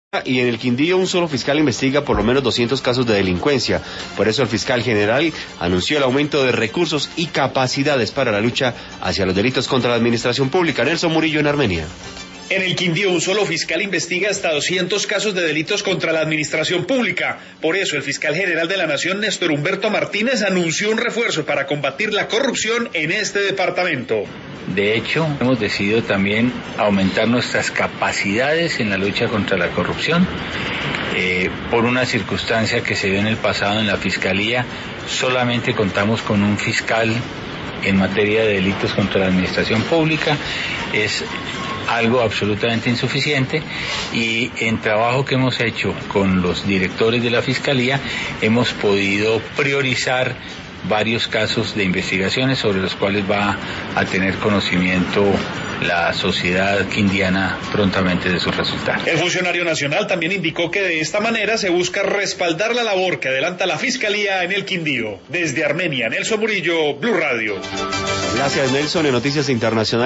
Y en el Quindío un solo fiscal investiga por lo menos 200 casos de delincuencia. Por eso el fiscal general anunció el aumento de recursos y capacidades para la lucha hacia los delitos contra la administración pública. Nelson Murillo en Armenia. En el Quindío, un solo fiscal investiga hasta 200 casos de delitos contra la administración pública. Por eso, el fiscal general de la Nación, Néstor Humberto Martínez, anunció un refuerzo para combatir la corrupción en este departamento. De hecho, hemos decidido también aumentar nuestras capacidades en la lucha contra la corrupción. Por una circunstancia que se dio en el pasado en la Fiscalía, solamente contamos con un fiscal en materia de delitos contra la administración pública. Es algo absolutamente insuficiente, y en trabajo que hemos hecho con los directores de la Fiscalía hemos podido priorizar varios casos de investigaciones sobre los cuales va a tener conocimiento la sociedad quindiana prontamente de sus resultados. El funcionario nacional también indicó que de esta manera se busca respaldar la labor que adelanta la Fiscalía en el Quindío. Desde Armenia, Nelson Murillo, Blue Radio. Gracias, Nelson. En Noticias Internacionales.